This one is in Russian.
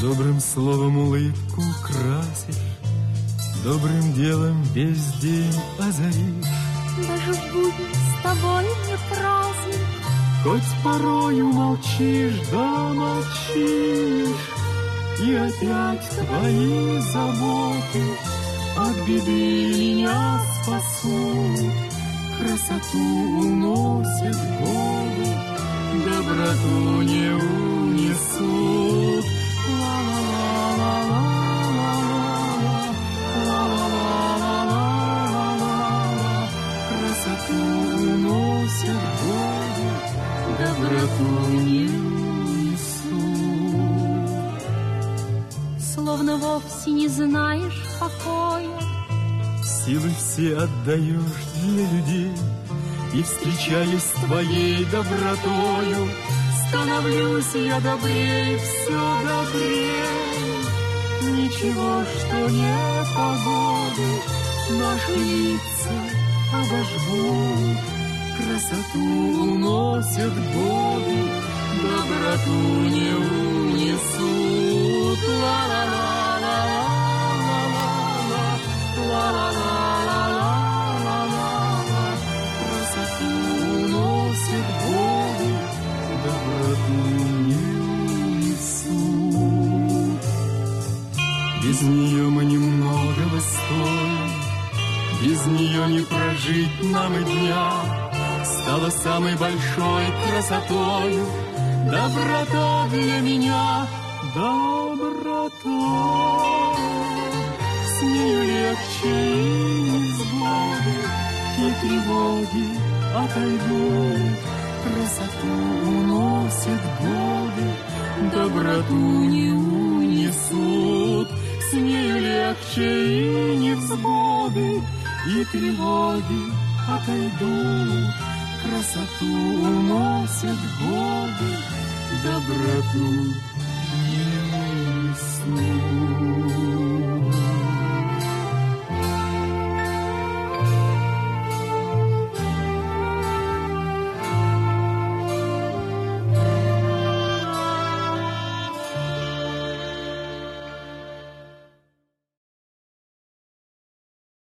Добрым словом улыбку красишь, добрым делом весь день озаришь. Даже в будни с тобой не праздник, хоть порою молчишь, да молчишь, и опять твои заботы от беды меня спасут. Красоту уносят годы, доброту не унесут. Красоту уносят годы, доброту не унесут. Словно вовсе не знаешь покоя, силы все отдаешь для людей, и, встречаясь с твоей добротою, становлюсь я добрее, все добрее. Ничего, что не погоды, наши лица обожгут. Красоту уносят годы, доброту не унесут. Красоту уносят годы, доброту не унесут. Без нее мы немногого стоим, без нее не прожить нам и дня. Стала самой большой красотою доброта для меня, доброта. С нею легче и невзгоды, и тревоги отойдут. Красоту уносят годы, доброту не унесут. С нею легче и невзгоды, и тревоги отойдут. Красоту уносят годы, доброту не унесут.